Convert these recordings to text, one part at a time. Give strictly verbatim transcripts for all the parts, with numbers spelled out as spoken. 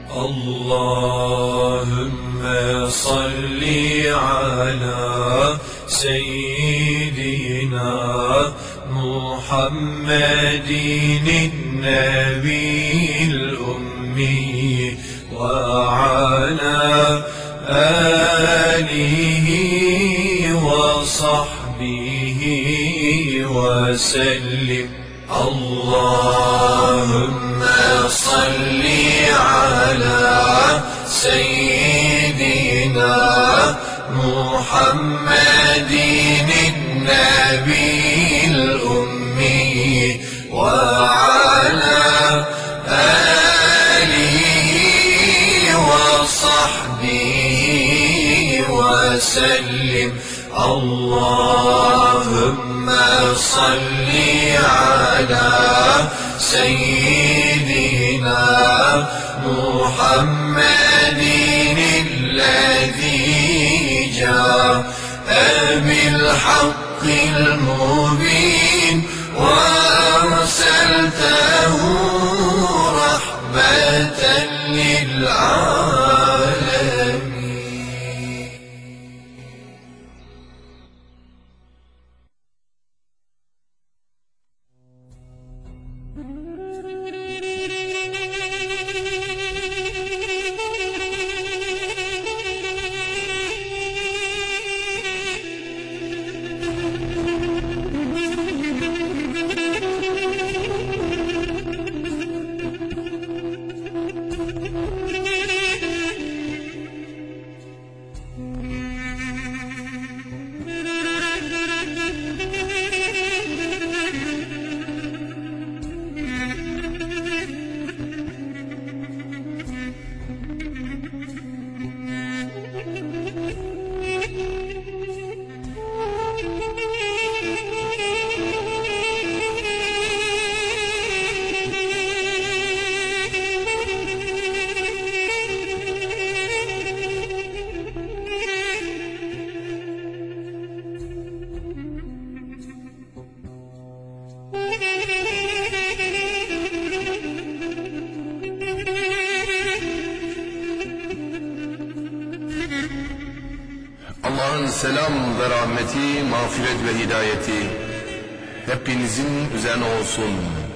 Allahümme salli ala seyyidina Muhammedin nebiyil ummi ve ala alihi ve sahbihi ve sellim. Allahümme salli ala seyyidina Muhammedin nebiyil ummi ve ala alihi ve sahbihi ve sellim. Allahümme salli ala seyyidina Muhammedin ellezî câe bil hakkil mubin ve erseltehu rahmeten lil âlemin. Allah'ın selam ve rahmeti, mağfiret ve hidayeti hepinizin üzerine olsun.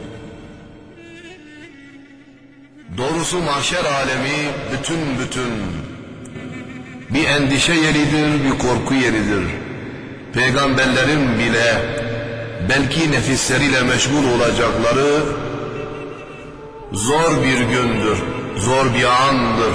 Doğrusu mahşer alemi bütün bütün bir endişe yeridir, bir korku yeridir. Peygamberlerin bile belki nefisleriyle meşgul olacakları zor bir gündür, zor bir andır.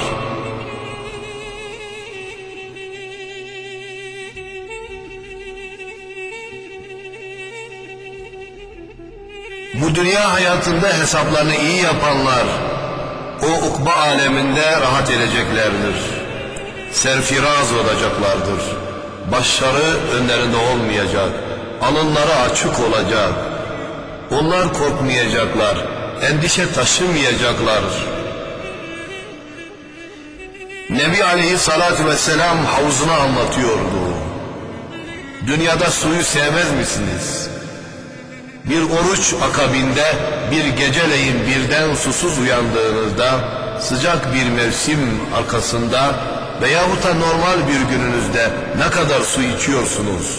Bu dünya hayatında hesaplarını iyi yapanlar o ukba aleminde rahat edeceklerdir. Serfiraz olacaklardır. Başları önlerinde olmayacak. Alınları açık olacak. Onlar korkmayacaklar. Endişe taşımayacaklar. Nebi Aleyhisselatü Vesselam havuzunu anlatıyordu. Dünyada suyu sevmez misiniz? Bir oruç akabinde bir geceleyin birden susuz uyandığınızda, sıcak bir mevsim arkasında veyahut da normal bir gününüzde ne kadar su içiyorsunuz?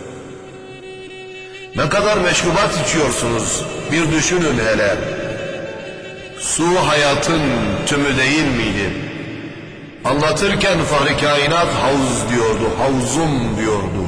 Ne kadar meşrubat içiyorsunuz? Bir düşünün hele. Su hayatın tümü değil miydi? Anlatırken Fahri Kainat havuz diyordu, havzum diyordu.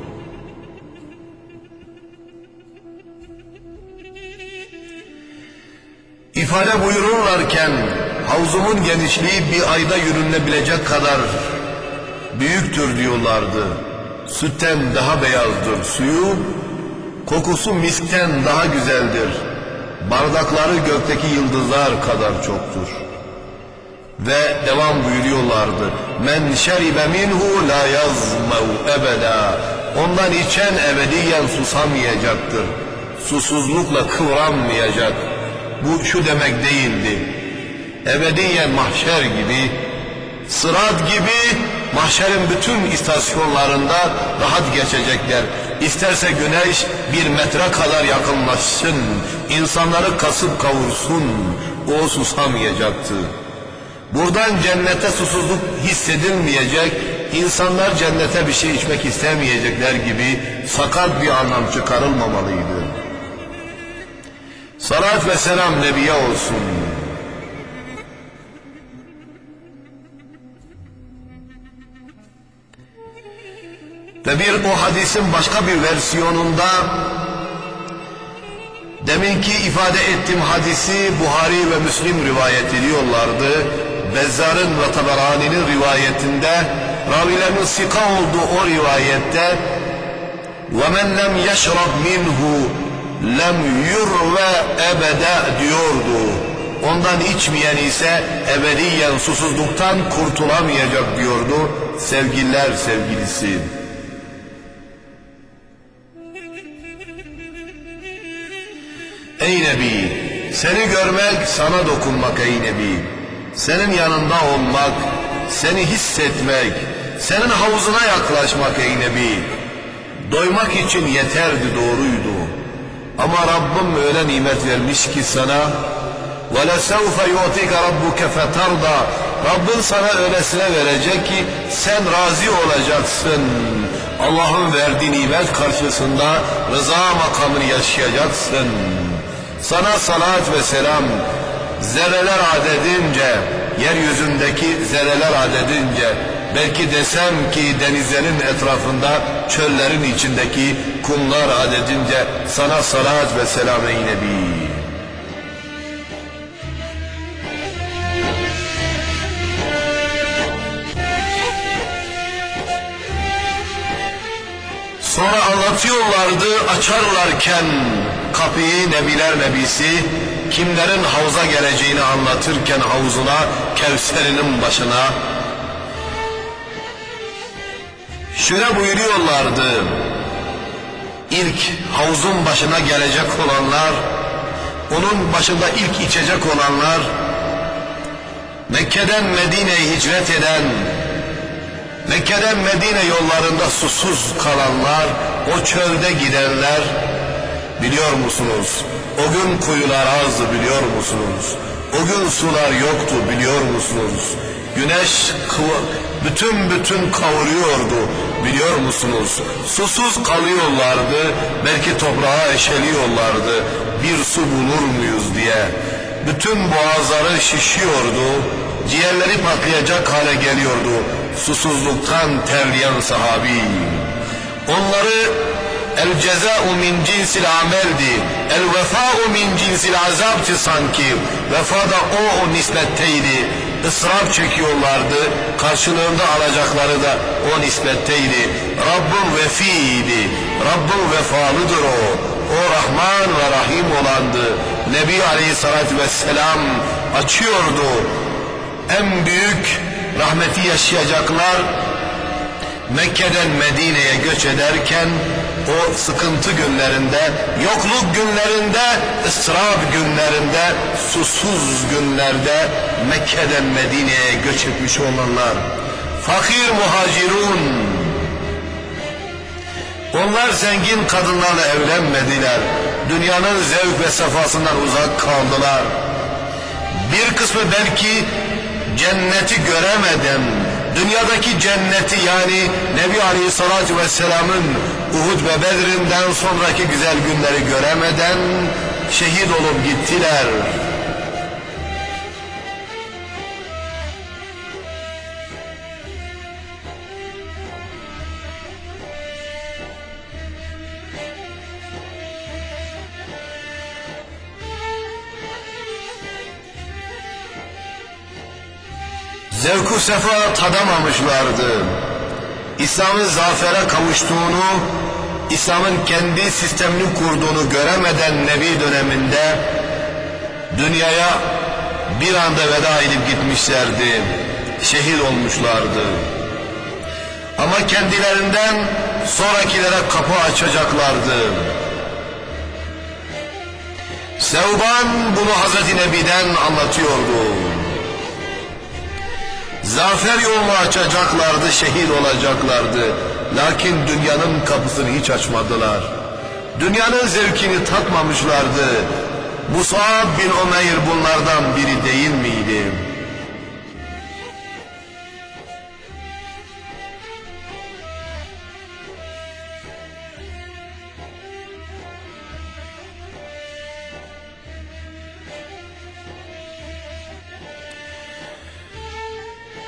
İfade buyururlarken havzumun genişliği bir ayda yürünebilecek kadar büyüktür diyorlardı. Sütten daha beyazdır suyu, kokusu miskten daha güzeldir. Bardakları gökteki yıldızlar kadar çoktur. Ve devam buyuruyorlardı. Men şeribe minhu la yazmev ebeda. Ondan içen ebediyen susamayacaktır. Susuzlukla kıvranmayacak. Bu şu demek değildi. Ebediyen mahşer gibi, sırat gibi mahşerin bütün istasyonlarında rahat geçecekler. İsterse güneş bir metre kadar yakınlaşsın, insanları kasıp kavursun, o susamayacaktı. Buradan cennete susuzluk hissedilmeyecek, insanlar cennete bir şey içmek istemeyecekler gibi sakat bir anlam çıkarılmamalıydı. Salat ve selam Nebiye olsun. Ve bir o hadisin başka bir versiyonunda deminki ifade ettiğim hadisi Buhari ve Müslim rivayet ediyorlardı. Bezzar'ın ve Taberani'nin rivayetinde, ravilerin sika olduğu o rivayette وَمَنْ لَمْ يَشْرَبْ مِنْهُ لَمْ يُرْوَ اَبَدَ diyordu. Ondan içmeyen ise ebediyen susuzluktan kurtulamayacak diyordu. Sevgililer sevgilisi. Ey Nebi, seni görmek, sana dokunmak ey Nebi. Senin yanında olmak, seni hissetmek, senin havuzuna yaklaşmak ey Nebi. Doymak için yeterdi, doğruydu. Ama Rabbim öyle nimet vermiş ki sana, وَلَسَوْفَ يُعْتِكَ رَبُّكَ فَتَرْضَى Rabbin sana öylesine verecek ki sen razı olacaksın. Allah'ın verdiği nimet karşısında rıza makamını yaşayacaksın. Sana salat ve selam zerreler adedince, yeryüzündeki zerreler adedince, belki desem ki denizlerin etrafında, çöllerin içindeki kumlar adedince sana salat ve selam ey Nebi. Sonra anlatıyorlardı, açarlarken kapıyı Nebiler Nebisi, kimlerin havuza geleceğini anlatırken havuzuna, Kevser'inin başına. Şöyle buyuruyorlardı, ilk havuzun başına gelecek olanlar, onun başında ilk içecek olanlar, Mekke'den Medine'ye hicret eden, Mekke'den Medine yollarında susuz kalanlar, o çölde gidenler, biliyor musunuz? O gün kuyular azdı, biliyor musunuz? O gün sular yoktu, biliyor musunuz? Güneş bütün bütün kavuruyordu, biliyor musunuz? Susuz kalıyorlardı, belki toprağa eşeliyorlardı, bir su bulur muyuz diye. Bütün boğazları şişiyordu, ciğerleri patlayacak hale geliyordu, susuzluktan terleyen sahabi. Onları el cezâ'u min cinsil ameldi, el vefâ'u min cinsil azabti sanki. Vefada o, o nispetteydi. Israf çekiyorlardı, karşılığında alacakları da o nispetteydi. Rabbim vefiydi, Rabbim vefalıdır o. O Rahman ve Rahim olandı. Nebi Aleyhisselatü Vesselam açıyordu. En büyük rahmeti yaşayacaklar Mekke'den Medine'ye göç ederken, o sıkıntı günlerinde, yokluk günlerinde, ıstırap günlerinde, susuz günlerde Mekke'den Medine'ye göç etmiş olanlar, fakir muhacirun, onlar zengin kadınlarla evlenmediler, dünyanın zevk ve sefasından uzak kaldılar. Bir kısmı belki cenneti göremeden, dünyadaki cenneti yani Nebi Aleyhisselatü Vesselam'ın Uhud ve Bedir'inden sonraki güzel günleri göremeden şehit olup gittiler. Zevku sefa tadamamışlardı. İslam'ın zafere kavuştuğunu, İslam'ın kendi sistemini kurduğunu göremeden Nebi döneminde dünyaya bir anda veda edip gitmişlerdi. Şehit olmuşlardı. Ama kendilerinden sonrakilere kapı açacaklardı. Sevban bunu Hazreti Nebi'den anlatıyordu. Zafer yolunu açacaklardı, şehit olacaklardı. Lakin dünyanın kapısını hiç açmadılar. Dünyanın zevkini tatmamışlardı. Mus'ab bin Umeyr bunlardan biri değil miydi?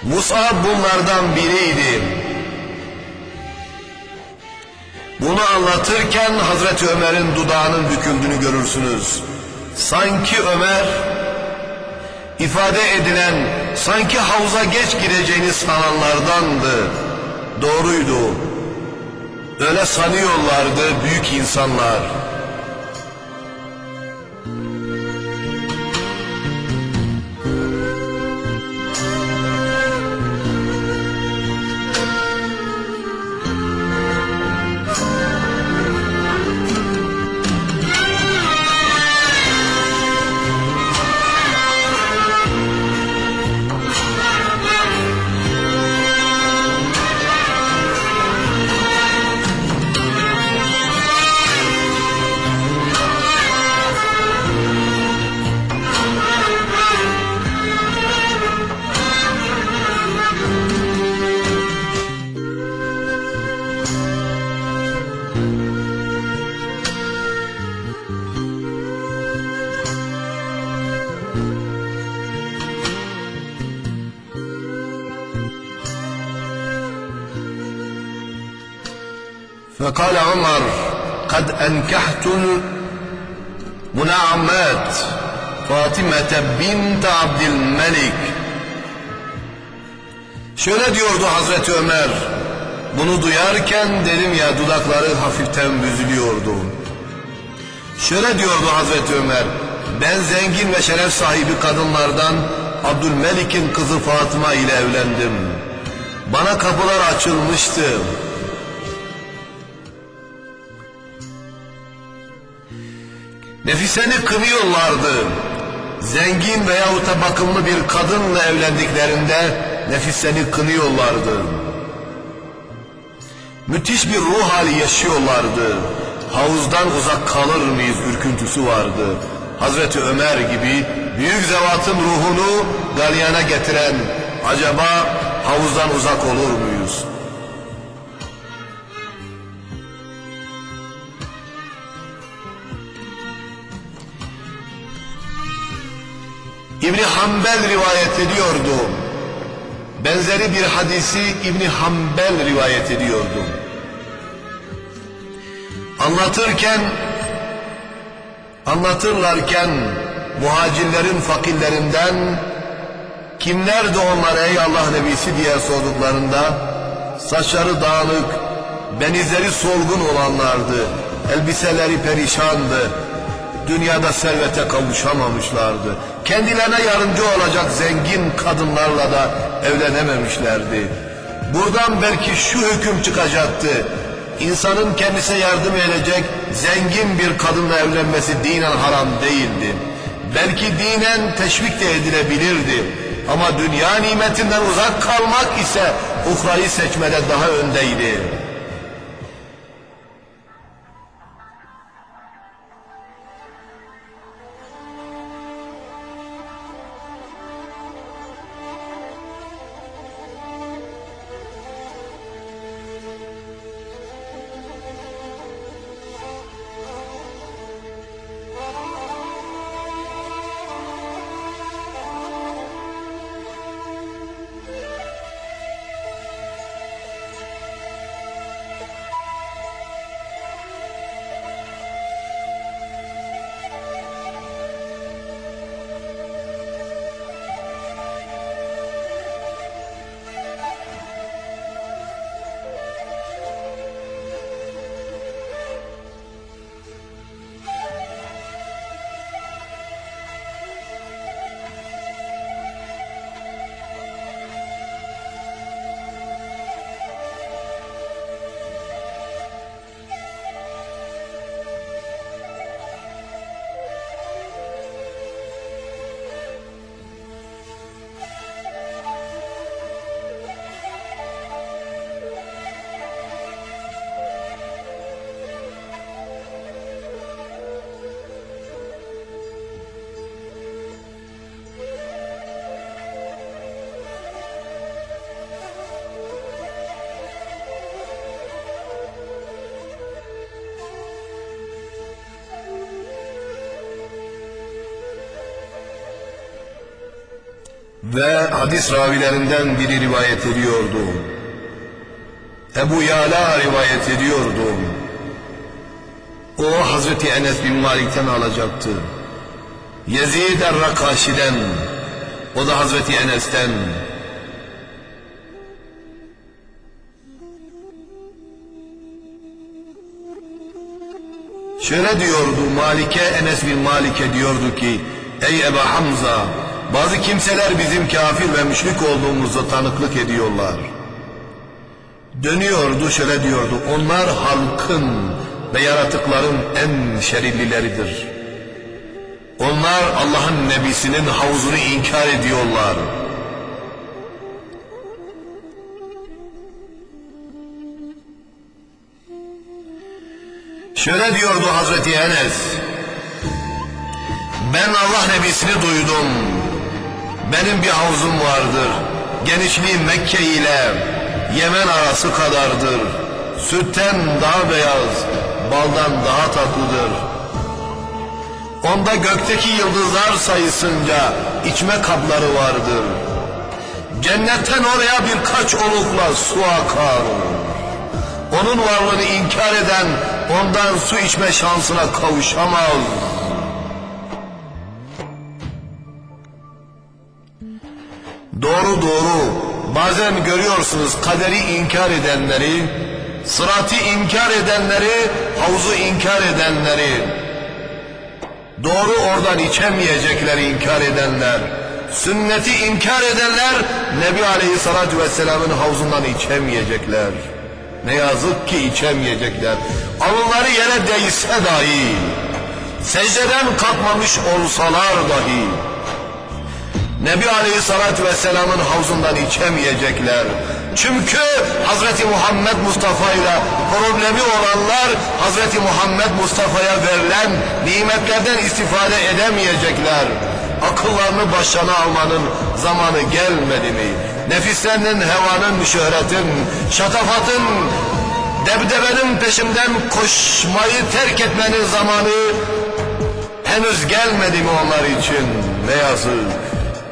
Mus'ab bunlardan biriydi. Bunu anlatırken Hazreti Ömer'in dudağının büküldüğünü görürsünüz. Sanki Ömer, ifade edilen, sanki havuza geç gireceğini sananlardandı. Doğruydu. Öyle sanıyorlardı büyük insanlar. فقال عمر قد أنكحت المنعمات فاطمة بنت عبد الملك. Şöyle diyordu Hazreti Ömer, bunu duyarken dedim ya, dudakları hafiften büzülüyordu. Şöyle diyordu Hazreti Ömer, ben zengin ve şeref sahibi kadınlardan Abdülmelik'in kızı Fatıma ile evlendim. Bana kapılar açılmıştı. Nefiseni kınıyorlardı. Zengin veyahut da bakımlı bir kadınla evlendiklerinde nefiseni kınıyorlardı. Müthiş bir ruh hali yaşıyorlardı. Havuzdan uzak kalır mıyız ürküntüsü vardı. Hazreti Ömer gibi büyük zevatın ruhunu galyana getiren, acaba havuzdan uzak olur muyuz? İbn Hanbel rivayet ediyordu. Benzeri bir hadisi İbn Hanbel rivayet ediyordu. Anlatırken, anlatırlarken muhacirlerin fakirlerinden kimlerdi onlar ey Allah Nebisi diye sorduklarında saçları dağınık, benizleri solgun olanlardı, elbiseleri perişandı. Dünyada servete kavuşamamışlardı. Kendilerine yardımcı olacak zengin kadınlarla da evlenememişlerdi. Buradan belki şu hüküm çıkacaktı: İnsanın kendisine yardım edecek zengin bir kadınla evlenmesi dinen haram değildi. Belki dinen teşvik de edilebilirdi. Ama dünya nimetinden uzak kalmak ise uhrayı seçmede daha öndeydi. Ve hadis ravilerinden biri rivayet ediyordu. Ebu Yala rivayet ediyordu. O Hazreti Enes bin Malik'ten alacaktı. Yezid er-Rakaşi'den, o da Hazreti Enes'ten. Şöyle diyordu Malik'e, Enes bin Malik'e diyordu ki, ey Ebu Hamza, bazı kimseler bizim kafir ve müşrik olduğumuza tanıklık ediyorlar. Dönüyordu, şöyle diyordu, onlar halkın ve yaratıkların en şerillileridir. Onlar Allah'ın nebisinin havuzunu inkar ediyorlar. Şöyle diyordu Hazreti Enes, ben Allah nebisini duydum. Benim bir havuzum vardır. Genişliği Mekke ile Yemen arası kadardır. Sütten daha beyaz, baldan daha tatlıdır. Onda gökteki yıldızlar sayısınca içme kapları vardır. Cennetten oraya birkaç olukla su akar. Onun varlığını inkar eden ondan su içme şansına kavuşamaz. Doğru doğru, bazen görüyorsunuz kaderi inkar edenleri, sıratı inkar edenleri, havuzu inkar edenleri, doğru oradan içemeyecekleri inkar edenler, sünneti inkar edenler, Nebi Aleyhisselatü Vesselam'ın havuzundan içemeyecekler. Ne yazık ki içemeyecekler. Alınları yere değse dahi, secdeden kalkmamış olsalar dahi, Nebi Aleyhisselatü Vesselam'ın havuzundan içemeyecekler. Çünkü Hazreti Muhammed Mustafa ile problemi olanlar Hazreti Muhammed Mustafa'ya verilen nimetlerden istifade edemeyecekler. Akıllarını başına almanın zamanı gelmedi mi? Nefislerinin, hevanın, şöhretin, şatafatın, debdebenin peşinden koşmayı terk etmenin zamanı henüz gelmedi mi onlar için? Ne yazık.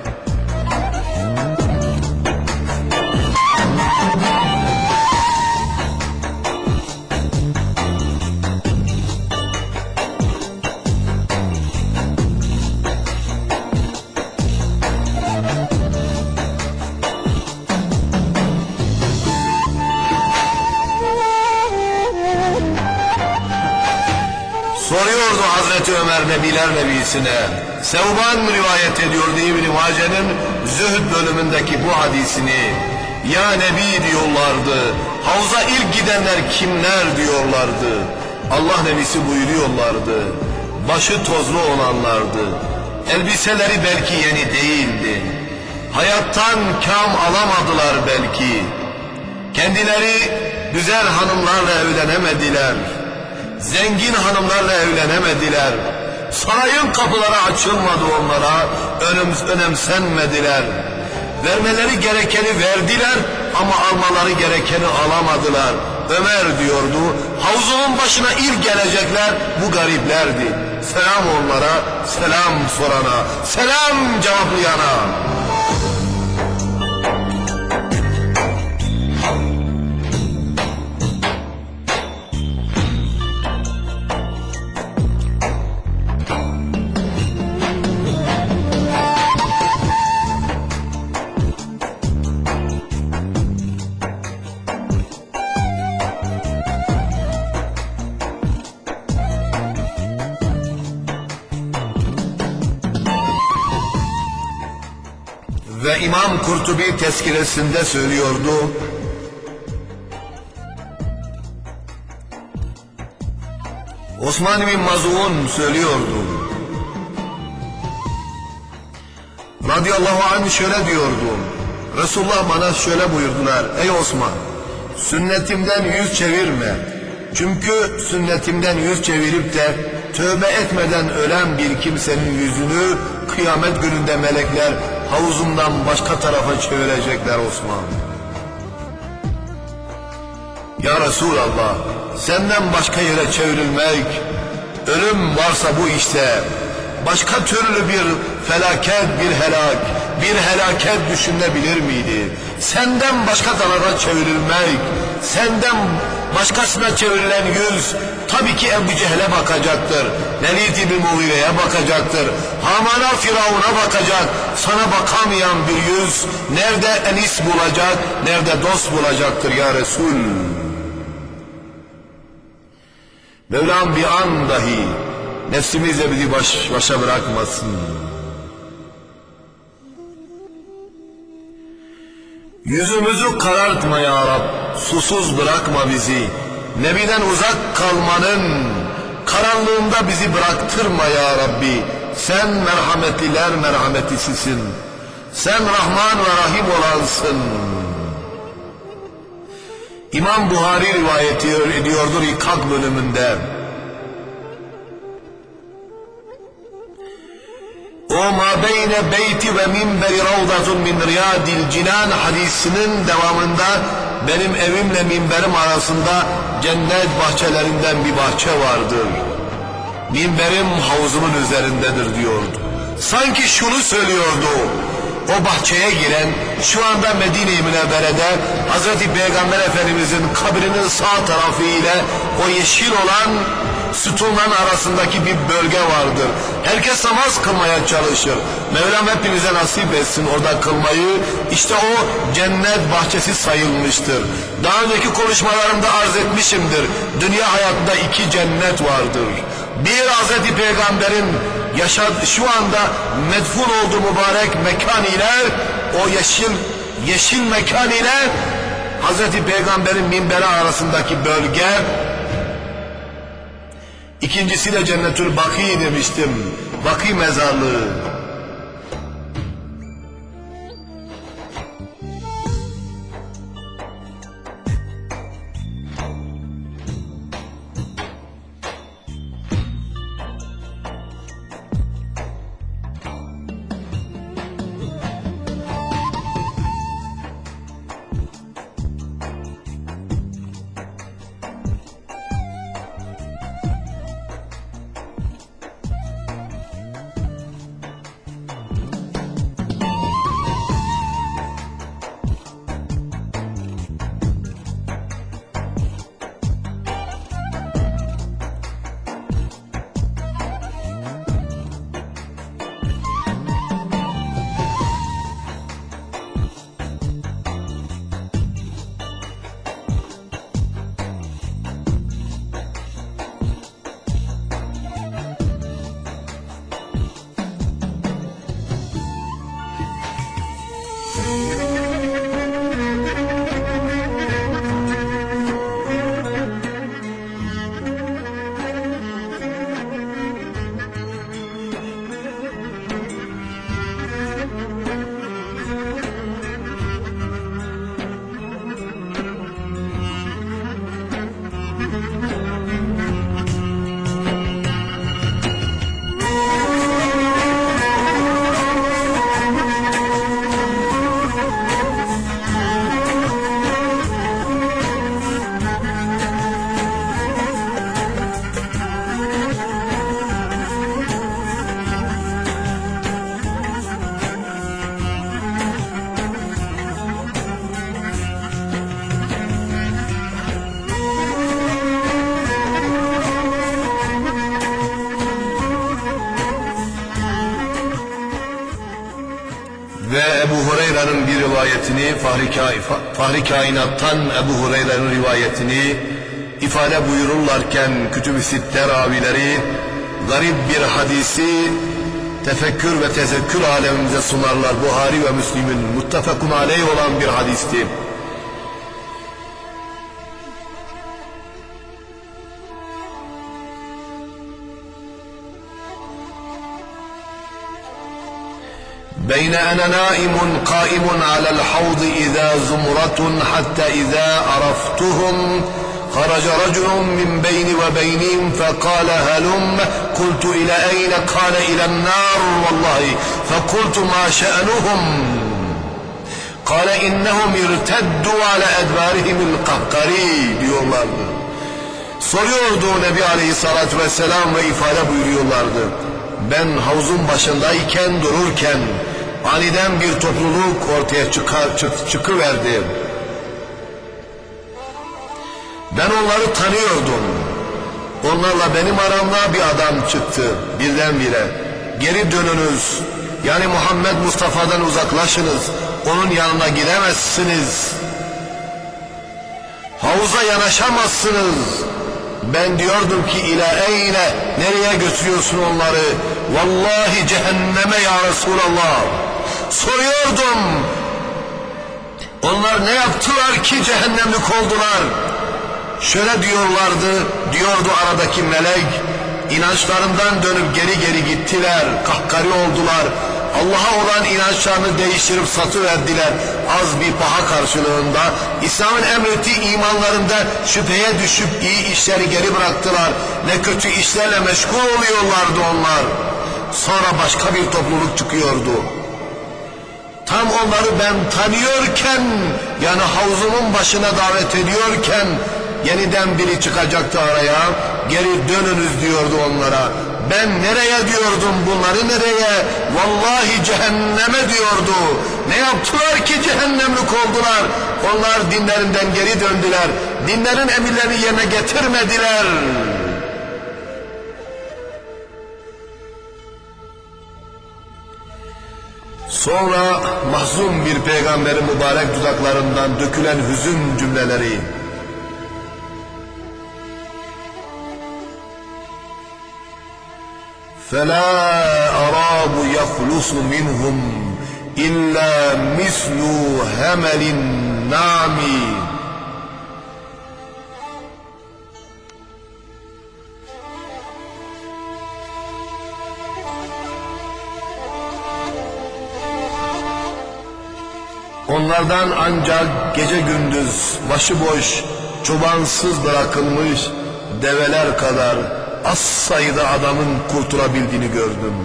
Soruyordu Hazreti Ömer Nebiler Nebisi'ne. Sevban rivayet ediyordu İbn-i Mace'nin Zühd bölümündeki bu hadisini. Ya Nebi diyorlardı. Havuza ilk gidenler kimler diyorlardı. Allah Nebisi buyuruyorlardı. Başı tozlu olanlardı. Elbiseleri belki yeni değildi. Hayattan kam alamadılar belki. Kendileri güzel hanımlarla evlenemediler. Zengin hanımlarla evlenemediler. Sarayın kapıları açılmadı onlara, önem, önemsenmediler. Vermeleri gerekeni verdiler ama almaları gerekeni alamadılar. Ömer diyordu, havuzunun başına ilk gelecekler bu gariplerdi. Selam onlara, selam sorana, selam cevaplayana. Ve İmam Kurtubi tezkiresinde söylüyordu, Osman bin Maz'un söylüyordu, radıyallahu anh şöyle diyordu, Resulullah bana şöyle buyurdular, ey Osman, sünnetimden yüz çevirme, çünkü sünnetimden yüz çevirip de tövbe etmeden ölen bir kimsenin yüzünü kıyamet gününde melekler havuzundan başka tarafa çevirecekler Osman. Ya Resulallah, senden başka yere çevrilmek, ölüm varsa bu işte, başka türlü bir felaket, bir helak, bir helaket düşünebilir miydi? Senden başka tarafa çevrilmek, senden başkasına çevrilen yüz tabii ki Ebu Cehil'e bakacaktır. Velid ibn Mughire'ye bakacaktır. Haman'a, Firavun'a bakacak. Sana bakamayan bir yüz nerede enis bulacak, nerede dost bulacaktır ya Resul? Mevlam bir an dahi nefsimizle bizi baş başa bırakmasın. Yüzümüzü karartma ya Rab, susuz bırakma bizi. Nebiden uzak kalmanın karanlığında bizi bıraktırma ya Rabbi. Sen merhametliler merhametlisisin. Sen Rahman ve Rahim olansın. İmam Buhari rivayet ediyordur İkak bölümünde. O ma beyne beyti ve minberi ravdatun min riyadil cinan hadisinin devamında benim evimle minberim arasında cennet bahçelerinden bir bahçe vardır. Minberim havuzumun üzerindedir diyordu. Sanki şunu söylüyordu. O bahçeye giren şu anda Medine-i Münevvere'de Hazreti Peygamber Efendimizin kabrinin sağ tarafı ile o yeşil olan sütunların arasındaki bir bölge vardır. Herkes namaz kılmaya çalışır. Mevlam hepimize nasip etsin orada kılmayı. İşte o cennet bahçesi sayılmıştır. Daha önceki konuşmalarımda arz etmişimdir. Dünya hayatında iki cennet vardır. Bir Hazreti Peygamber'in yaşadığı, şu anda medfun olduğu mübarek mekan ile o yeşil yeşil mekan ile Hazreti Peygamber'in minberi arasındaki bölge. İkincisi de Cennetül Baki demiştim. Baki mezarlığı. Ve Ebu Hureyre'nin bir rivayetini, Fahri, Kain, Fahri Kainat'tan Ebu Hureyre'nin rivayetini ifade buyururlarken Kütüb-i Sitte ravileri garip bir hadisi tefekkür ve tezekkür alemimize sunarlar. Buhari ve Müslim'in muttefakun aleyh olan bir hadisti. بين أنا نائم قائم على الحوض إذا زمرة حتى إذا عرفتهم خرج رجل من بيني وبينهم فقال هلم قلت إلى أين قال إلى النار والله فقلت ما شأنهم قال إنهم ارتدوا على أدبارهم القهقري diyorlardı. Soruyordu Nebi Aleyhisselatü Vesselam ve ifade buyuruyorlardı. Ben havuzun başındayken dururken aniden bir topluluk ortaya çıkar, çık, çıkıverdi. Ben onları tanıyordum. Onlarla benim aramda bir adam çıktı birdenbire. Geri dönünüz. Yani Muhammed Mustafa'dan uzaklaşınız. Onun yanına gidemezsiniz. Havuza yanaşamazsınız. Ben diyordum ki ila eyne, nereye götürüyorsun onları? Vallahi cehenneme ya Resulallah. Soruyordum. Onlar ne yaptılar ki cehennemlik oldular? Şöyle diyorlardı, diyordu aradaki melek. İnançlarından dönüp geri geri gittiler, kahkari oldular. Allah'a olan inançlarını değiştirip satıverdiler. Az bir paha karşılığında İslam'ın emrettiği imanlarında şüpheye düşüp iyi işleri geri bıraktılar. Ne kötü işlerle meşgul oluyorlardı onlar. Sonra başka bir topluluk çıkıyordu. Tam onları ben tanıyorken, yani havuzumun başına davet ediyorken yeniden biri çıkacaktı araya. Geri dönünüz diyordu onlara. Ben nereye diyordum, bunları nereye? Vallahi cehenneme diyordu. Ne yaptılar ki cehennemlik oldular? Onlar dinlerinden geri döndüler. Dinlerin emirlerini yerine getirmediler. Sonra mahzun bir peygamberin mübarek dudaklarından dökülen hüzün cümleleri. فَلَا أَرَابُ يَخْلُصُ مِنْهُمْ إِلَّا مِثْلُ هَمَلِ النَّعْمِ. Onlardan ancak gece gündüz başıboş, çobansız bırakılmış develer kadar az sayıda adamın kurtulabildiğini gördüm.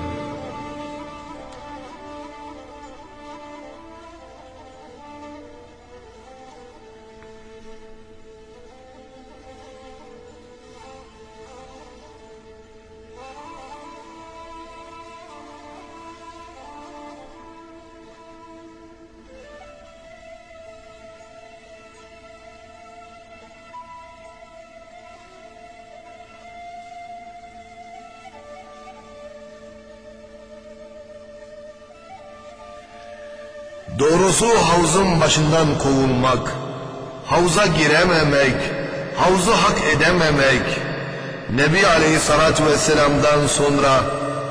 Doğrusu havuzun başından kovulmak, havuza girememek, havuzu hak edememek, Nebi Aleyhisselatü Vesselam'dan sonra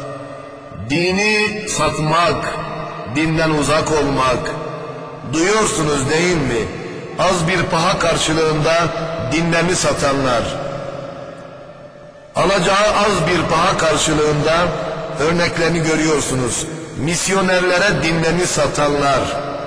dini satmak, dinden uzak olmak, duyuyorsunuz değil mi? Az bir paha karşılığında dinlerini satanlar, alacağı az bir paha karşılığında örneklerini görüyorsunuz. Misyonerlere dinlerini satanlar,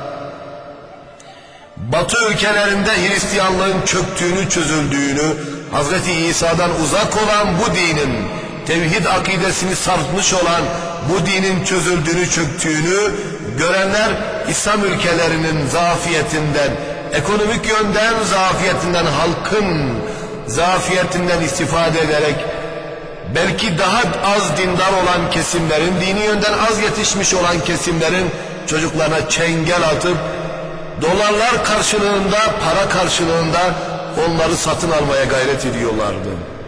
Batı ülkelerinde Hristiyanlığın çöktüğünü, çözüldüğünü, Hazreti İsa'dan uzak olan bu dinin, tevhid akidesini sarkmış olan bu dinin çözüldüğünü, çöktüğünü görenler İslam ülkelerinin zafiyetinden, ekonomik yönden zafiyetinden, halkın zafiyetinden istifade ederek belki daha az dindar olan kesimlerin, dini yönden az yetişmiş olan kesimlerin çocuklarına çengel atıp dolarlar karşılığında, para karşılığında onları satın almaya gayret ediyorlardı.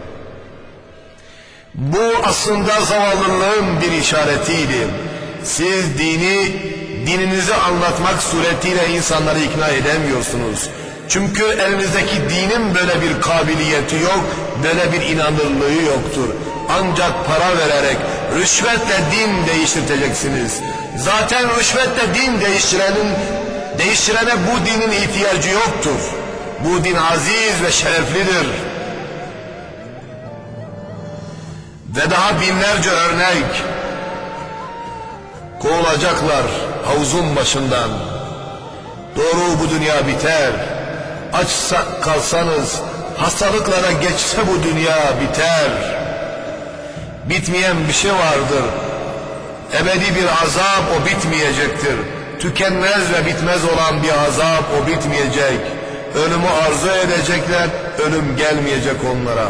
Bu aslında zavallılığın bir işaretiydi. Siz dini, dininizi anlatmak suretiyle insanları ikna edemiyorsunuz. Çünkü elinizdeki dinin böyle bir kabiliyeti yok, böyle bir inanırlığı yoktur. Ancak para vererek, rüşvetle din değiştireceksiniz. Zaten rüşvetle din değiştirenin, değiştirene bu dinin ihtiyacı yoktur. Bu din aziz ve şereflidir. Ve daha binlerce örnek. Kovulacaklar havuzun başından. Doğru, bu dünya biter. Açsa kalsanız, hastalıklara geçse bu dünya biter. Bitmeyen bir şey vardır. Ebedi bir azap, o bitmeyecektir. Tükenmez ve bitmez olan bir azap, o bitmeyecek. Ölümü arzu edecekler, ölüm gelmeyecek onlara.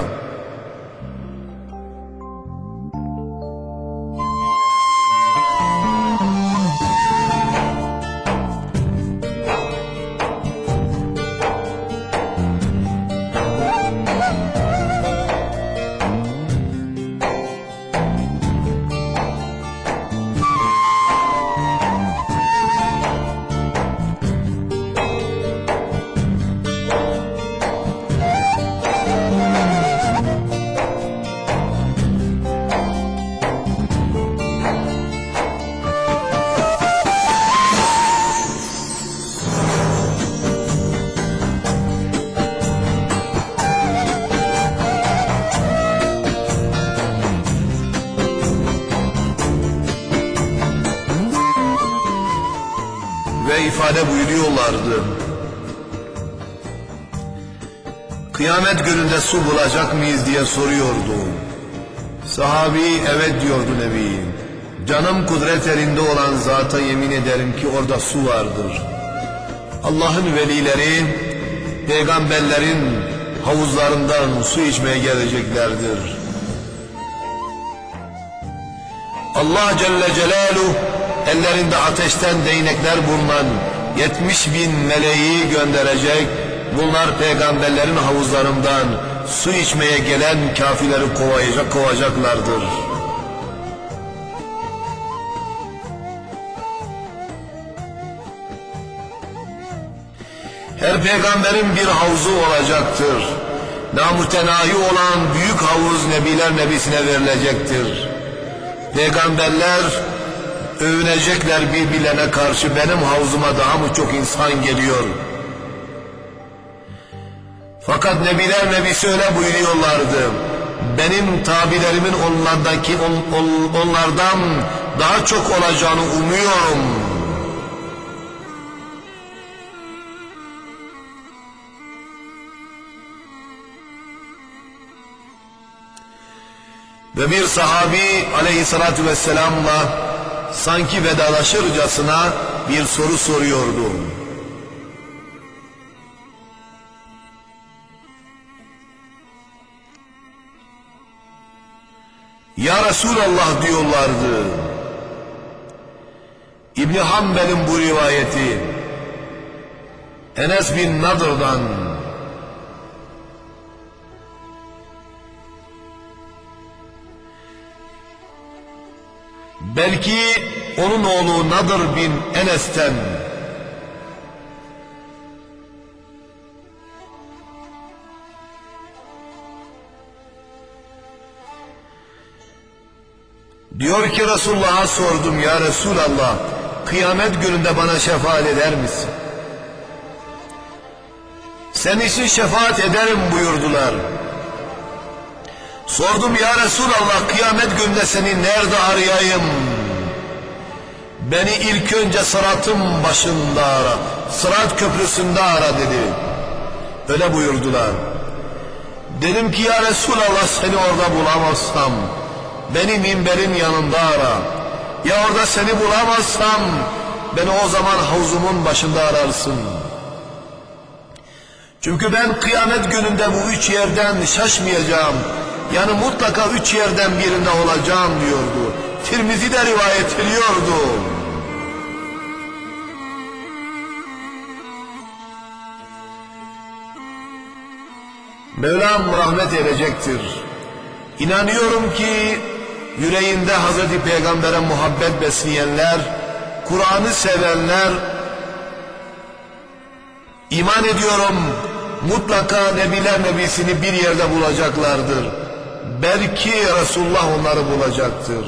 ifade buyuruyorlardı. Kıyamet gününde su bulacak mıyız diye soruyordu. Sahabi evet diyordu Nebi. Canım kudret elinde olan zata yemin ederim ki orada su vardır. Allah'ın velileri peygamberlerin havuzlarından su içmeye geleceklerdir. Allah Celle Celaluhu ellerinde ateşten değnekler bulunan yetmiş bin meleği gönderecek. Bunlar peygamberlerin havuzlarından su içmeye gelen kafirleri kovacak, kovacaklardır. Her peygamberin bir havuzu olacaktır. Namütenahi olan büyük havuz Nebiler Nebisine verilecektir. Peygamberler övünecekler birbirlerine karşı, benim havuzuma daha mı çok insan geliyor? Fakat Nebiler Nebisi öyle buyuruyorlardı. Benim tabilerimin onlardaki on, on, onlardan daha çok olacağını umuyorum. Ve bir sahabi aleyhissalatü vesselamla sanki vedalaşırcasına bir soru soruyordu. Ya Resulallah diyorlardı. İbn Hanbel'in bu rivayeti Enes bin Nadır'dan, belki onun oğlu Nadır bin Enes'ten, diyor ki Resulullah'a sordum, ya Resulallah kıyamet gününde bana şefaat eder misin? Senin için şefaat ederim buyurdular. Sordum, ya Resulallah kıyamet gününde seni nerede arayayım? Beni ilk önce sıratın başında ara, sırat köprüsünde ara dedi. Öyle buyurdular. Dedim ki ya Resulallah seni orada bulamazsam beni minberin yanında ara. Ya orada seni bulamazsam beni o zaman havuzumun başında ararsın. Çünkü ben kıyamet gününde bu üç yerden şaşmayacağım. Yani mutlaka üç yerden birinde olacağım diyordu. Tirmizi de rivayet ediyordu. Mevlam rahmet edecektir. İnanıyorum ki yüreğinde Hazreti Peygamber'e muhabbet besleyenler, Kur'an'ı sevenler, iman ediyorum mutlaka Nebiler Nebisi'ni bir yerde bulacaklardır. Belki Resulullah onları bulacaktır.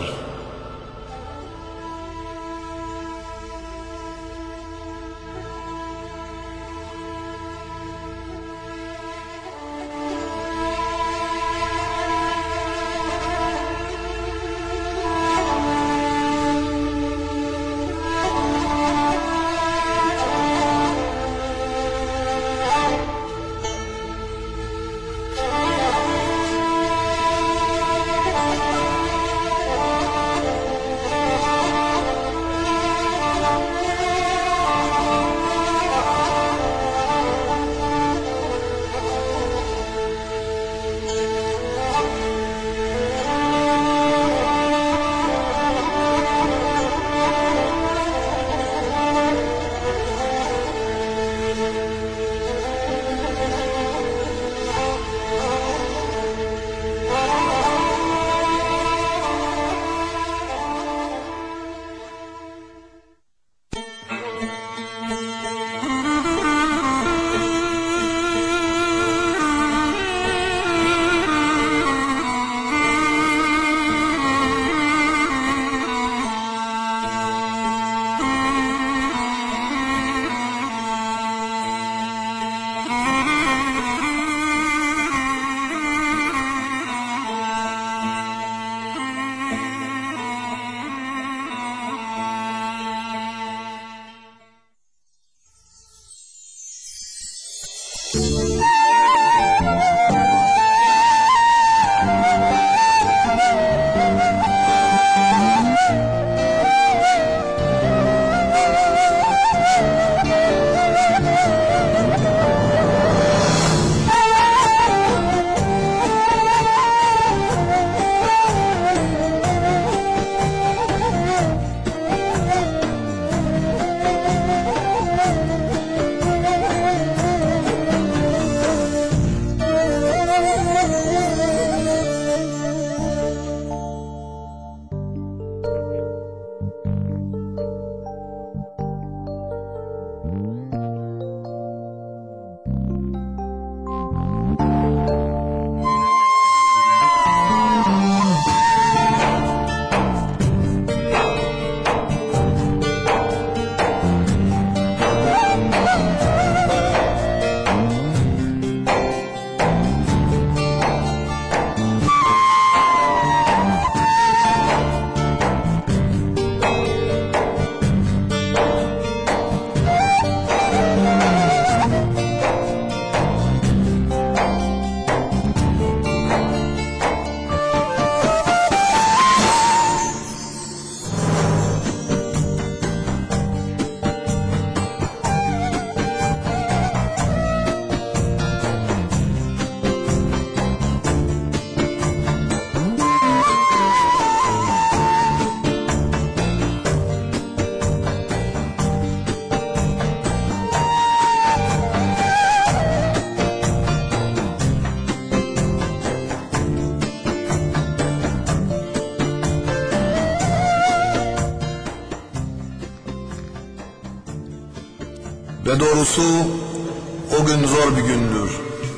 Ve doğrusu o gün zor bir gündür.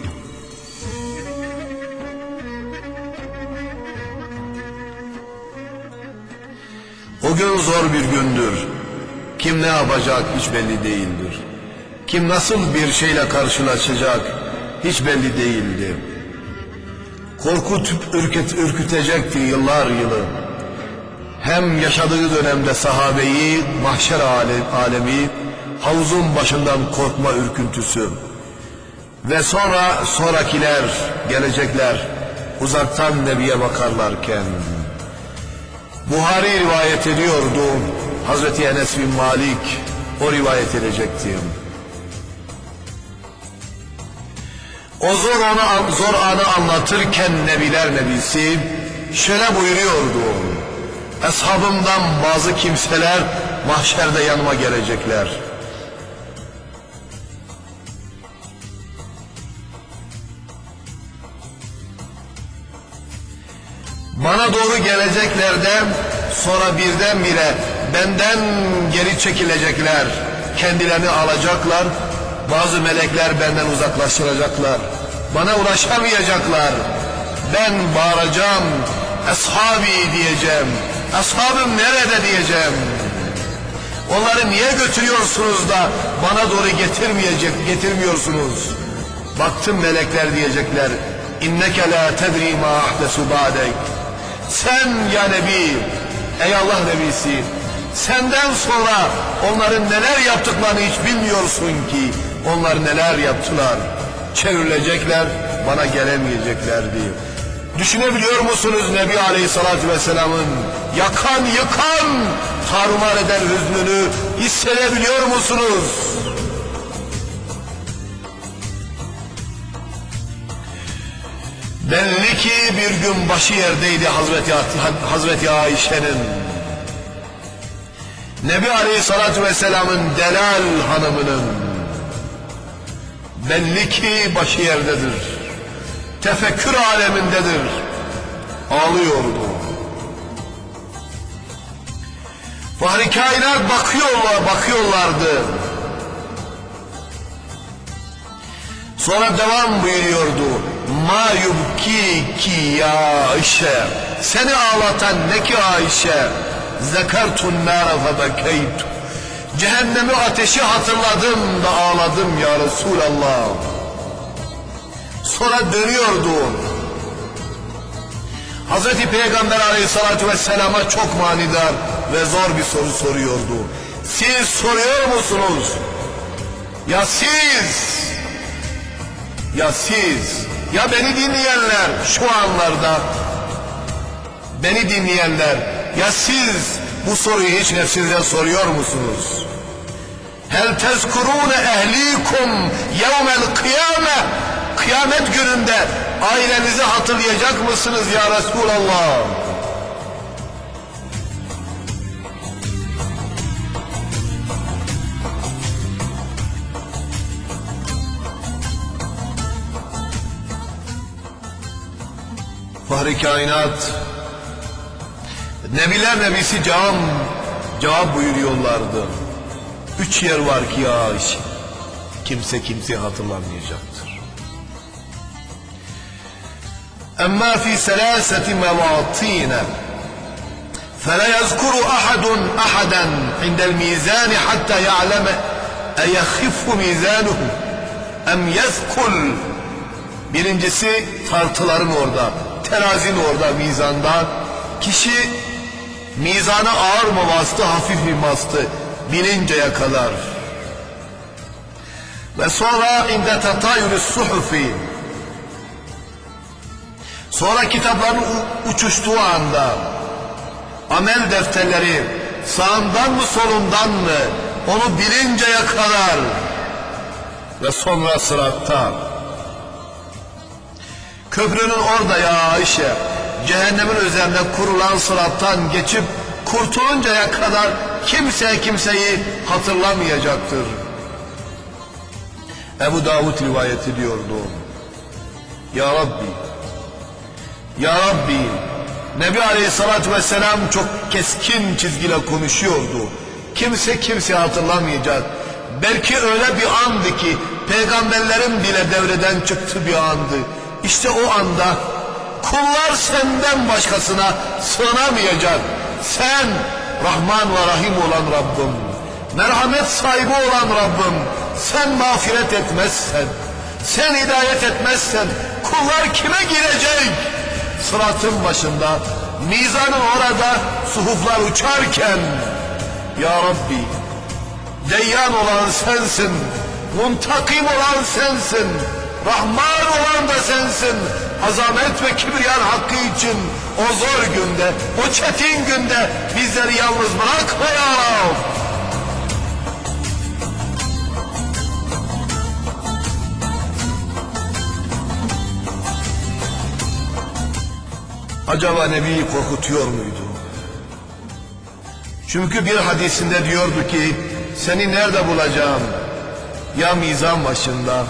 O gün zor bir gündür. Kim ne yapacak hiç belli değildir. Kim nasıl bir şeyle karşılaşacak hiç belli değildi. Korkutup ürküt, ürkütecekti yıllar yılı. Hem yaşadığı dönemde sahabeyi, mahşer alemi, havuzun başından korkma ürküntüsü. Ve sonra sonrakiler gelecekler uzaktan Nebi'ye bakarlarken. Buhari rivayet ediyordu, Hazreti Enes bin Malik o rivayet edecekti. O zor, onu, zor anı anlatırken Nebiler Nebisi şöyle buyuruyordu: Eshabımdan bazı kimseler mahşerde yanıma gelecekler. Bana doğru gelecekler de sonra birdenbire benden geri çekilecekler. Kendilerini alacaklar. Bazı melekler benden uzaklaştıracaklar. Bana ulaşamayacaklar. Ben bağıracağım. Eshabi diyeceğim. Eshabım nerede diyeceğim. Onları niye götürüyorsunuz da bana doğru getirmeyecek, getirmiyorsunuz? Baktım melekler diyecekler. İnneke la tedri ma ahdesu ba'dek. Sen ya Nebi, ey Allah Nebisi, senden sonra onların neler yaptıklarını hiç bilmiyorsun ki. Onlar neler yaptılar. Çevrilecekler, bana gelemeyeceklerdi. Düşünebiliyor musunuz Nebi Aleyhisselatü Vesselam'ın yakan yıkan tarumar eden hüznünü hissedebiliyor musunuz? Belli ki bir gün başı yerdeydi Hazreti, Hazreti Ayşe'nin. Nebi Aleyhisselatü Vesselam'ın Delal hanımının belli ki başı yerdedir. Tefekkür alemindedir. Ağlıyordu. Fahri kainat bakıyorlar, bakıyorlardı. Sonra devam buyuruyordu. Ma yubki ya Ayşe. Seni ağlatan ne ki Ayşe? Zekertun nâre febekeytu. Cehennemi, ateşi hatırladım da ağladım ya Resulallah. Sonra dönüyordu. Hazreti Peygamber Aleyhisselatü Vesselam'a çok manidar ve zor bir soru soruyordu. Siz soruyor musunuz? Ya siz? Ya siz? Ya beni dinleyenler şu anlarda? Beni dinleyenler, ya siz bu soruyu hiç nefsinize soruyor musunuz? Hel tezkurune ehlikum yevmel kıyame. Kıyamet gününde ailenizi hatırlayacak mısınız ya Resulallah? Fahri kainat, Nebiler Nebisi cevap, cevap buyuruyorlardı. Üç yer var ki ya Ayşe, kimse kimseyi hatırlamayacaktır. Emma fi selaseti mevatine fela yazkuru ahadun ahadan indel mizani hatta ya'leme eyehiffu mizanuhu em yezkul. Birincisi tartıların orada, terazin orada, mizanda. Kişi mizanı ağır mı bastı, hafif mi bastı bilinceye kadar. Ve sonra inde tatayürü suhufi, sonra kitapların uçuştuğu anda amel defterleri sağından mı solundan mı onu bilinceye kadar ve sonra sıratta. Köprünün orada ya Ayşe, cehennemin üzerinde kurulan sırattan geçip kurtuluncaya kadar kimse kimseyi hatırlamayacaktır. Ebu Davud rivayet ediyordu. Ya Rabbi, Ya Rabbi, Nebi Aleyhisselatü Vesselam çok keskin çizgiyle konuşuyordu. Kimse kimseyi hatırlamayacak. Belki öyle bir andı ki peygamberlerin bile devreden çıktı bir andı. İşte o anda kullar senden başkasına sığınamayacak. Sen Rahman ve Rahim olan Rabbim, merhamet sahibi olan Rabbim, sen mağfiret etmezsen, sen hidayet etmezsen kullar kime girecek? Sıratın başında, mizanın orada suhuflar uçarken, Ya Rabbi, Deyyan olan sensin, muntakim olan sensin, Rahman olan da sensin. Azamet ve kibriyan hakkı için o zor günde, o çetin günde bizleri yalnız bırakma ya Rab. Acaba Nebi'yi korkutuyor muydu? Çünkü bir hadisinde diyordu ki, seni nerede bulacağım? Ya mizan başında,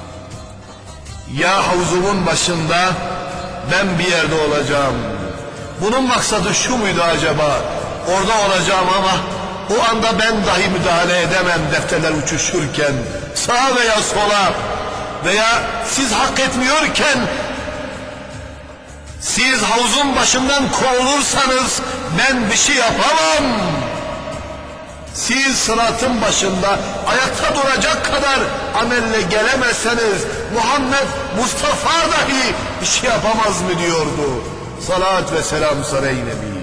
ya havzumun başında, ben bir yerde olacağım. Bunun maksadı şu muydu acaba? Orada olacağım ama o anda ben dahi müdahale edemem defterler uçuşurken, sağa veya sola, veya siz hak etmiyorken, siz havuzun başından kovulursanız ben bir şey yapamam. Siz sıratın başında ayakta duracak kadar amelle gelemezseniz Muhammed Mustafa dahi bir şey yapamaz mı diyordu. Salat ve selam sana ey Nebi.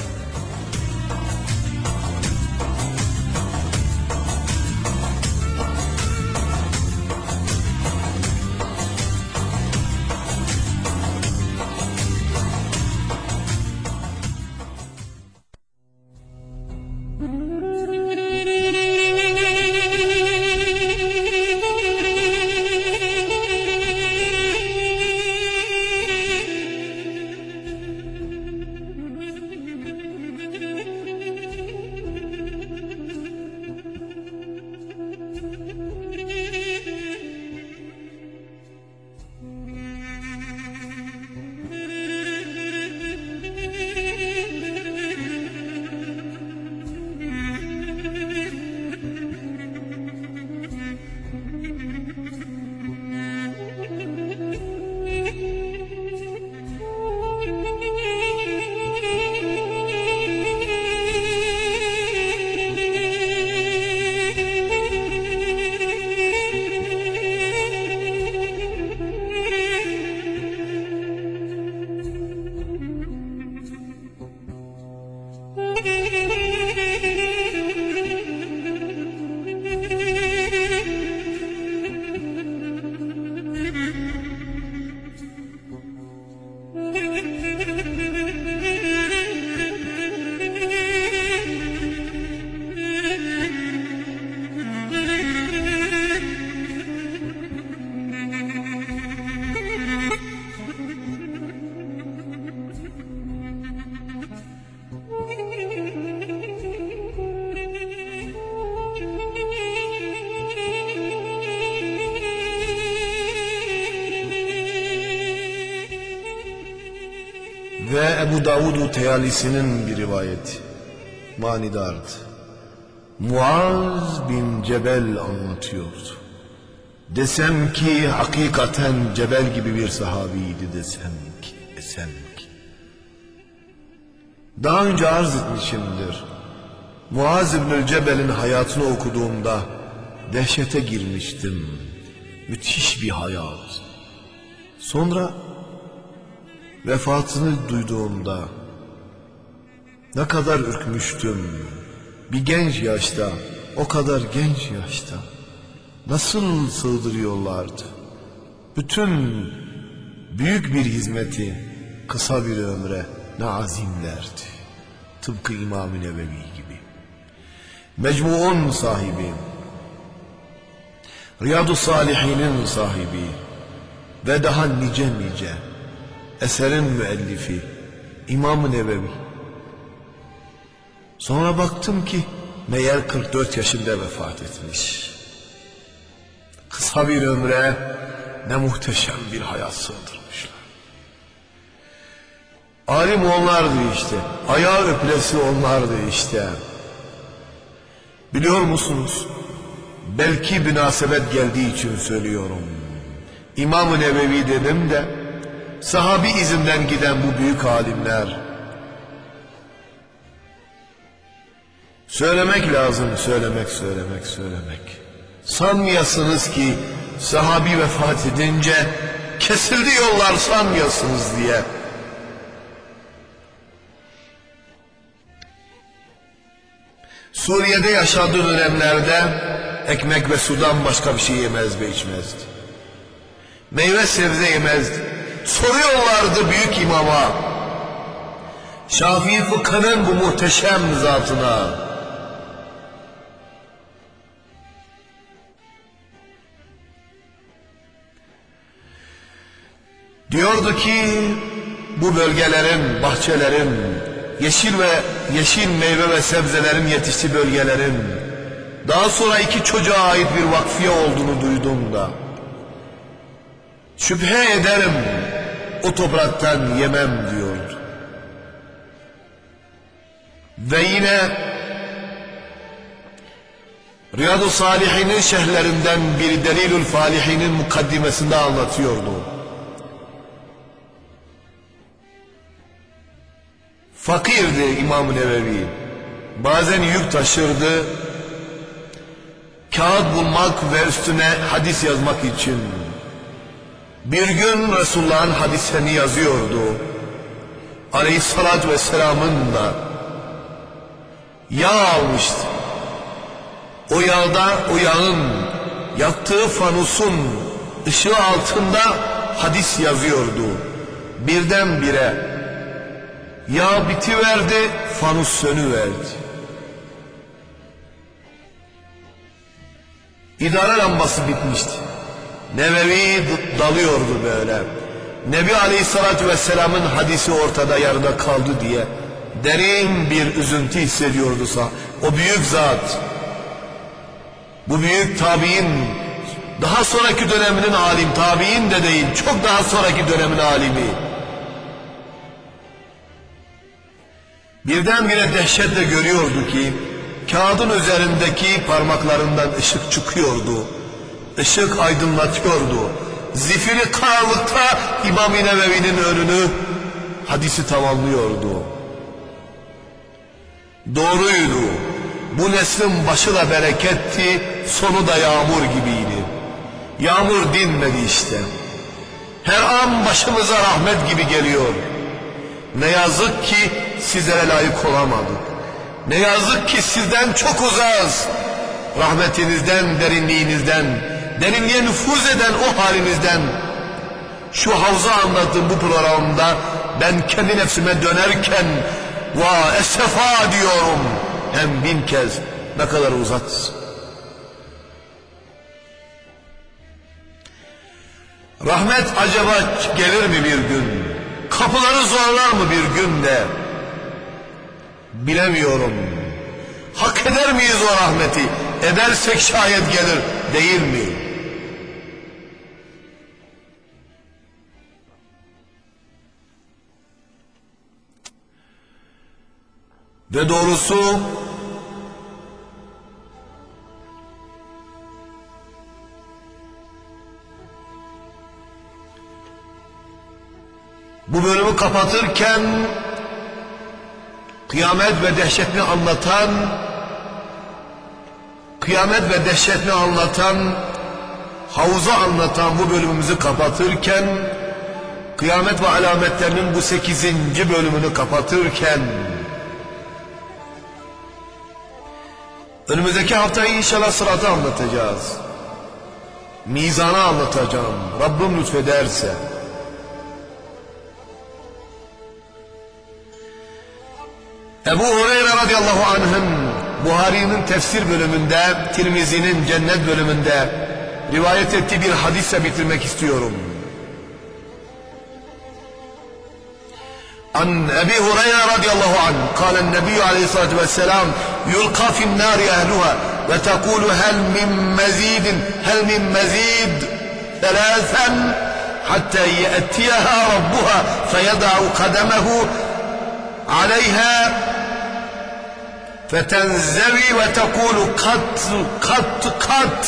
Ve Ebu Davud Teyalisi'nin bir rivayeti manidardı. Muaz bin Cebel anlatıyordu. Desem ki hakikaten Cebel gibi bir sahabiydi desem ki, desem ki. Daha önce arz etmişimdir. Muaz bin Cebel'in hayatını okuduğumda dehşete girmiştim. Müthiş bir hayat. Sonra vefatını duyduğumda ne kadar ürkmüştüm. Bir genç yaşta, o kadar genç yaşta nasıl sığdırıyorlardı? Bütün büyük bir hizmeti kısa bir ömre ne azimlerdi. Tıpkı İmam-ı Nevevi gibi. Mecmu'un sahibi, Riyad-ı Salihin'in sahibi ve daha nice nice eserin müellifi İmam-ı Nevevi. Sonra baktım ki meğer kırk dört yaşında vefat etmiş. Kısa bir ömre ne muhteşem bir hayat sığdırmışlar. Alim onlardı işte, ayağı öpülesi onlardı işte. Biliyor musunuz? belki münasebet geldiği için söylüyorum. İmam-ı Nevevi dedim de sahabi izinden giden bu büyük alimler, söylemek lazım, söylemek, söylemek, söylemek. Sanmayasınız ki sahabi vefat edince kesildi yollar sanmayasınız diye. Suriye'de yaşadığı dönemlerde ekmek ve sudan başka bir şey yemez ve içmezdi. Meyve sebze yemezdi. Soruyorlardı büyük imama, Şafii fıkhının bu muhteşem zatına, diyordu ki bu bölgelerin, bahçelerin, yeşil ve yeşil meyve ve sebzelerin yetiştiği bölgelerin daha sonra iki çocuğa ait bir vakfiye olduğunu duydum da şüphe ederim o topraktan yemem diyordu. Ve yine Riyad-ı Salihin'in şerhlerinden biri Delilül Falihin'in mukaddimesinde anlatıyordu. Fakirdi İmam-ı Nevevi. Bazen yük taşırdı, kağıt bulmak ve üstüne hadis yazmak için. Bir gün Resulullah'ın hadislerini yazıyordu. Aleyhissalatü vesselamın da yağ almıştı. O yağda, o yağın yaktığı fanusun ışığı altında hadis yazıyordu. Birdenbire yağ bitiverdi, fanus sönüverdi. İdare lambası bitmişti. Nevevi dalıyordu böyle. Nebi Aleyhisselatü Vesselam'ın hadisi ortada yarıda kaldı diye derin bir üzüntü hissediyordu. O büyük zat, bu büyük tabi'in, daha sonraki döneminin alim, tabi'in de değil, çok daha sonraki dönemin alimi. Birdenbire dehşetle görüyordu ki kağıdın üzerindeki parmaklarından ışık çıkıyordu. Işık aydınlatıyordu. Zifiri karanlıkta İmam-ı Nevevi'nin önünü hadisi tamamlıyordu. Doğruydu. Bu neslin başı da bereketti, sonu da yağmur gibiydi. Yağmur dinmedi işte. Her an başımıza rahmet gibi geliyor. Ne yazık ki sizlere layık olamadık. Ne yazık ki sizden çok uzağız. Rahmetinizden, derinliğinizden, derinliğe nüfuz eden o halinizden. Şu havza anlattığım bu programda ben kendi nefsime dönerken va essefa diyorum hem bin kez, ne kadar uzak. Rahmet acaba gelir mi bir gün? Kapıları zorlar mı bir günde? Bilemiyorum. Hak eder miyiz o rahmeti? Edersek şayet gelir, değil mi? Ve doğrusu bu bölümü kapatırken kıyamet ve dehşetini anlatan kıyamet ve dehşetini anlatan havuzu anlatan bu bölümümüzü kapatırken kıyamet ve alametlerinin bu sekizinci bölümünü kapatırken önümüzdeki haftayı inşallah sıratı anlatacağız. Mizanı anlatacağım. Rabbim lütfederse. Ebu Hureyre radıyallahu anh'ın Buhari'nin tefsir bölümünde, Tirmizi'nin cennet bölümünde rivayet ettiği bir hadisle bitirmek istiyorum. An Ebi Hureyre radıyallahu anh kâlen nebiyyü aleyhissalatu vesselam yulqa fin nâri ehluha ve tekûlu hel min mezidin hel min mezid thelâthen hatta ye'tiyeha rabbuha feyeda'u kademehu aleyha فَتَنْزَوِي وَتَقُولُ قَتْ قَتْ قَتْ.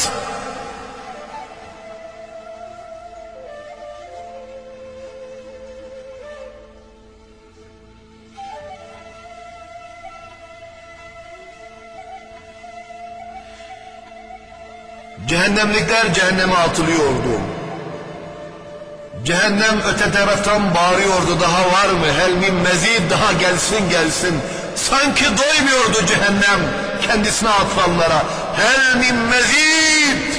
Cehennemlikler cehenneme atılıyordu. Cehennem öte taraftan bağırıyordu, daha var mı? Hel min mezid, daha gelsin gelsin. Sanki doymuyordu cehennem kendisine atılanlara. Hel min mezid.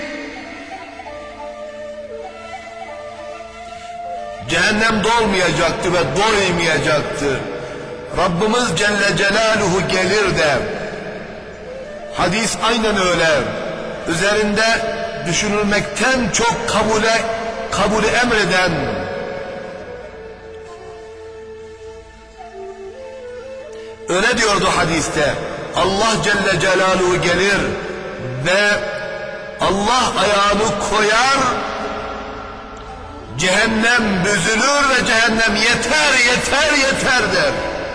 Cehennem dolmayacaktı ve doymayacaktı. Rabbimiz Celle Celaluhu gelir de, hadis aynen öyle, üzerinde düşünülmekten çok kabule, kabulü emreden, öyle diyordu hadiste, Allah Celle Celaluhu gelir ve Allah ayağını koyar, cehennem büzülür ve cehennem yeter yeter yeter der.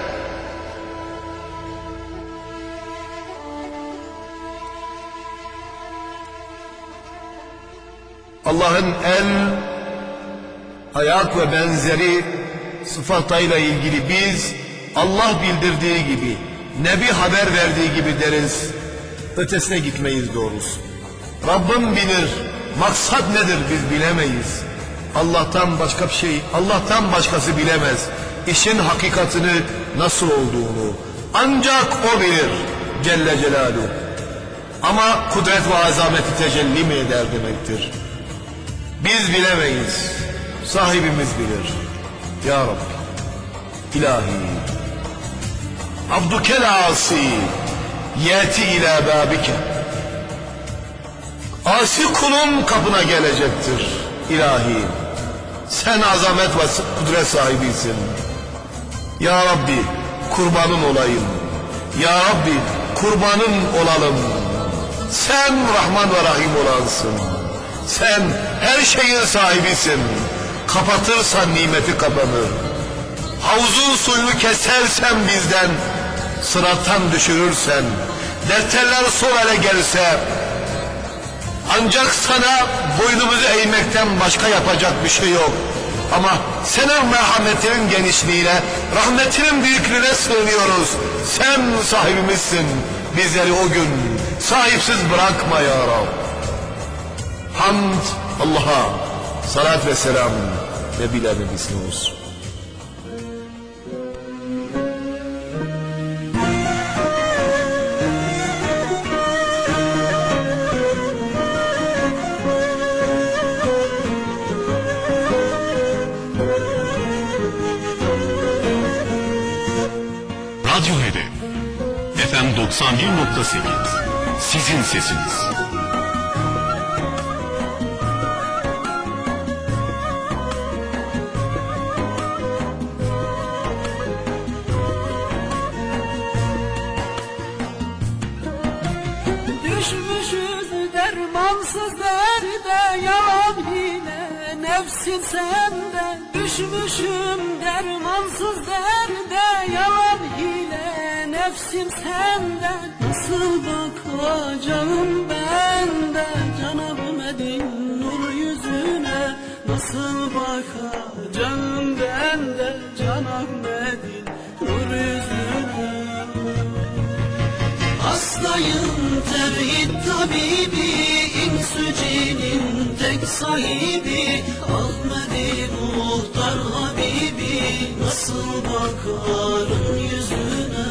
Allah'ın el, ayak ve benzeri sıfatıyla ilgili biz Allah bildirdiği gibi, Nebi haber verdiği gibi deriz. Ötesine gitmeyiz doğrusu. Rabbim bilir, maksat nedir biz bilemeyiz. Allah'tan başka bir şey, Allah'tan başkası bilemez. İşin hakikatini nasıl olduğunu ancak O bilir Celle Celaluhu. Ama kudret ve azameti tecelli mi eder demektir. Biz bilemeyiz. Sahibimiz bilir. Ya Rabbi, İlahi, abdukel asi yeti ila babike. Asi kulun kapına gelecektir. İlahi, sen azamet ve kudret sahibisin. Ya Rabbi, kurbanın olayım. Ya Rabbi, kurbanın olalım. Sen Rahman ve Rahim olansın. Sen her şeyin sahibisin. Kapatırsan nimeti kapanır. Havuzun suyunu kesersen bizden, sırattan düşürürsen, dertler sol ele gelse, ancak sana boynumuzu eğmekten başka yapacak bir şey yok. Ama senin merhametinin genişliğine, rahmetinin büyüklüğüne sığınıyoruz. Sen sahibimizsin. Bizleri o gün sahipsiz bırakma ya Rab. Hamd Allah'a, salat ve selam Nebiler Nebisi'ne olsun. Radyo Hedef F M doksan bir nokta sekiz sizin sesiniz. Düşmüşüz dermansız derde, yalan hile nefsin sende. Düşmüşüm dermansız derde, yalan hile nefsim sende. Nasıl bakacağım ben de Cenab-ı Medin nur yüzüne? Nasıl bakacağım ben de Cenab-ı Medin nur yüzüne? Hastayım tevhid tabibi, insü cinin tek sahibi, Ahmedi muhtar Habibi, nasıl bakarım yüzüne?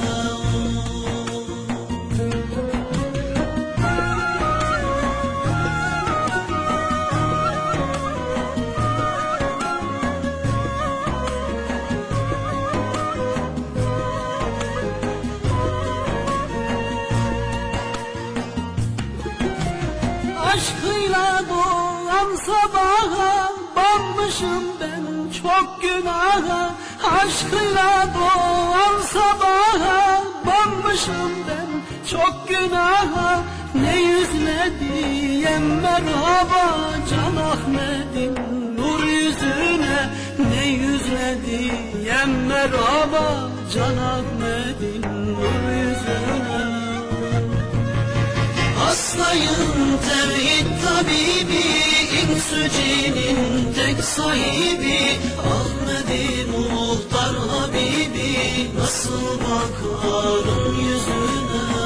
Aşkıyla doğan sabaha banmışım ben çok günaha. Aşkıyla doğan sabaha banmışım ben çok günaha. Ne yüzle diyem merhaba Can Ahmet'in nur yüzüne? Ne yüzle diyem merhaba Can Ahmet'in nur yüzüne? Habibi, insü cinin tek sahibi, Ahmedi Muhtar Habibi, nasıl bakarım yüzüne.